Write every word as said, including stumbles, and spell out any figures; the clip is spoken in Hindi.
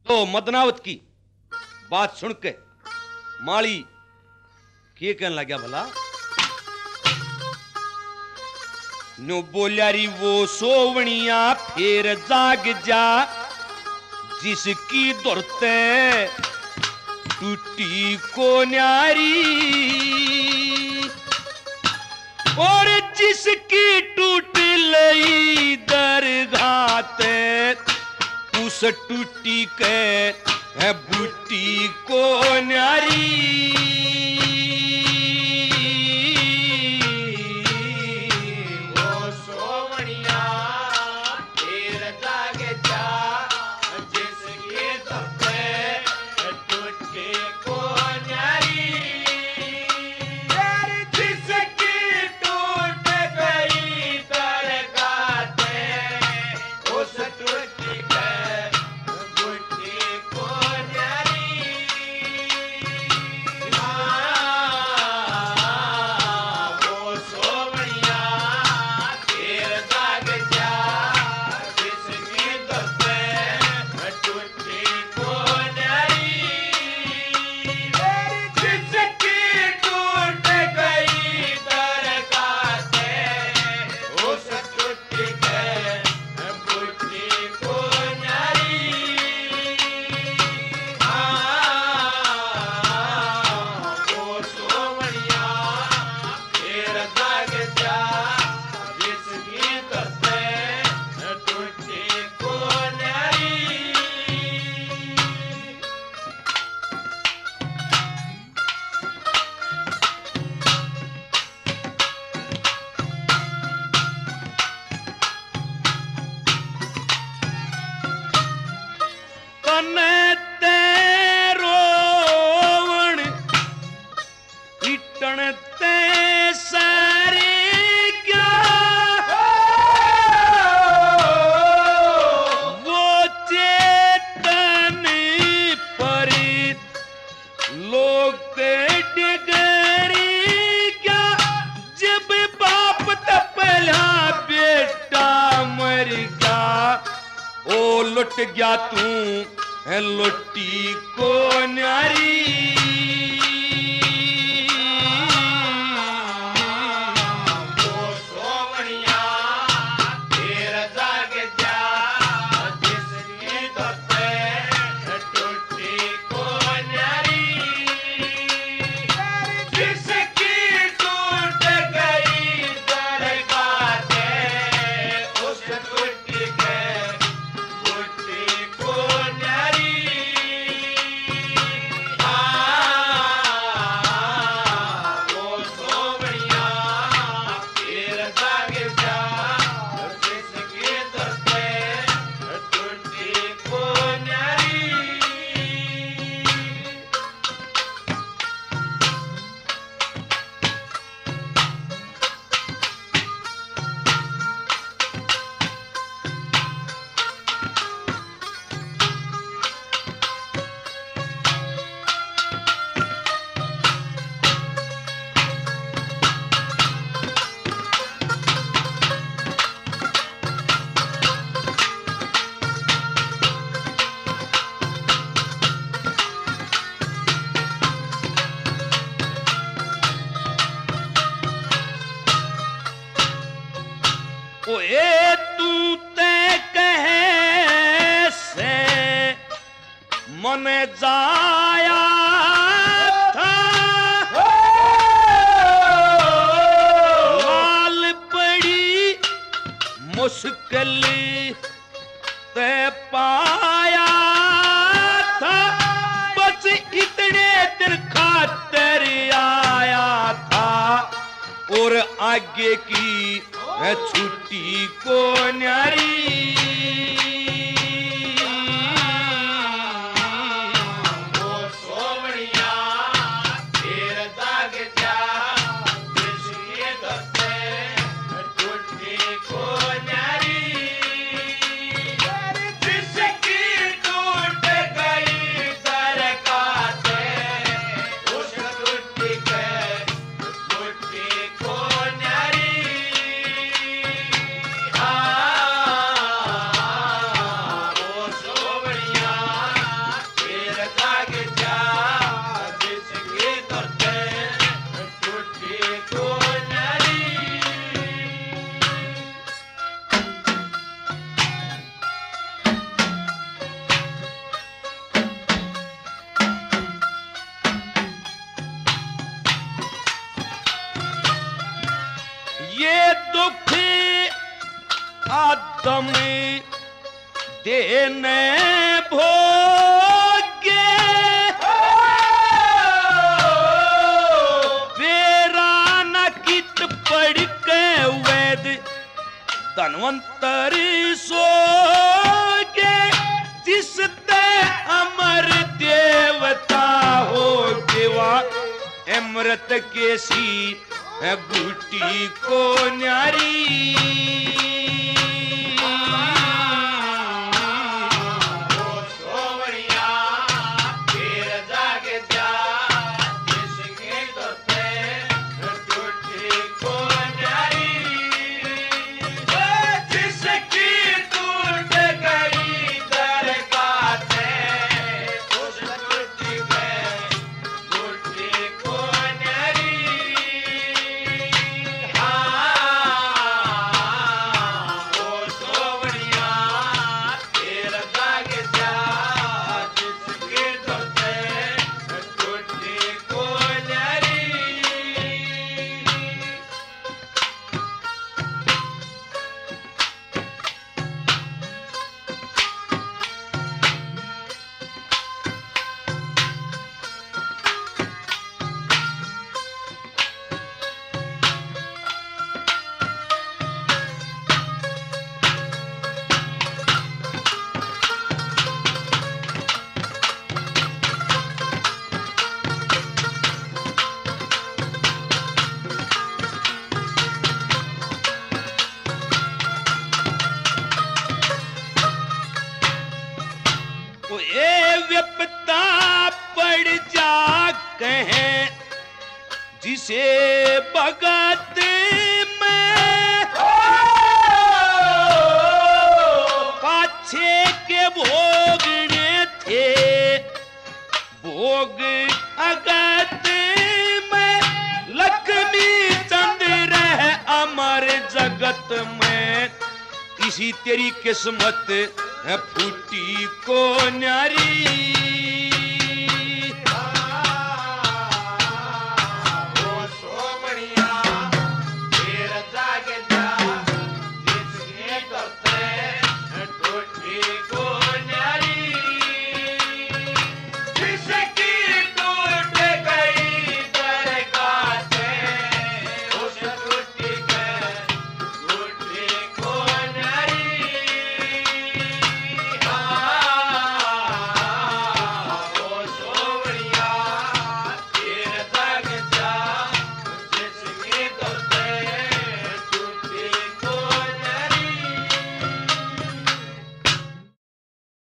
तो मदनावत की बात सुन के माली के कहने लग गया भला नो बोल्यारी वो सोवनिया फिर जाग जा जिसकी दौड़ते टूटी को न्यारी और जिसकी टूट लई दरगाते उस टूटी के है बूटी को न्यारी वो सोवनिया फिर जाग जा जिसकी दौड़ते टूटी को न्यारी जिसकी टूट गई दरगाते उस टूटी के बूटी को न्यारी वो सोवनिया फिर जाग जा जिसकी दौड़ते टूटी को न्यारी जिसकी टूट गई दरगाते उस टूटी के बूटी को न्यारी वो सोवनिया फिर जाग जा जिसकी दौड़ते टूटी को न्यारी कने ते रोवण इटण ते सारे क्या वो चेतन पर लोग के डिगरी क्या जब बाप तपला बेटा मर गया ओ लुट गया तू है लुटी को न्यारी वो सोवनिया फिर जाग जा जिसकी दौड़ते टूटी को न्यारी जिसकी टूट गई दरगाते उस टूटी के बूटी को न्यारी वो सोवनिया फिर जाग जा जिसकी दौड़ते टूटी को न्यारी ओए तू ते कहे से मन जाया था लाल पड़ी मुश्किल ते पाया था बस इतने दिन खातिर आया था और आगे की है छुट्टी को न्यारी वो सोवनिया फिर जाग जा जिसकी दौड़ते टूटी को न्यारी जिसकी टूट गई दरगाते उस टूटी के बूटी को न्यारी देने भोगे वेरा न कित पढ़ के वेद धनवंतर सोगे जिसते अमर देवता हो देवा अमृत केसी है बूटी को न्यारी जिसे भगत में पाछे के भोगने थे भोग अगत में लक्ष्मी चंद्र है अमर जगत में इसी तेरी किस्मत है फूटी को न्यारी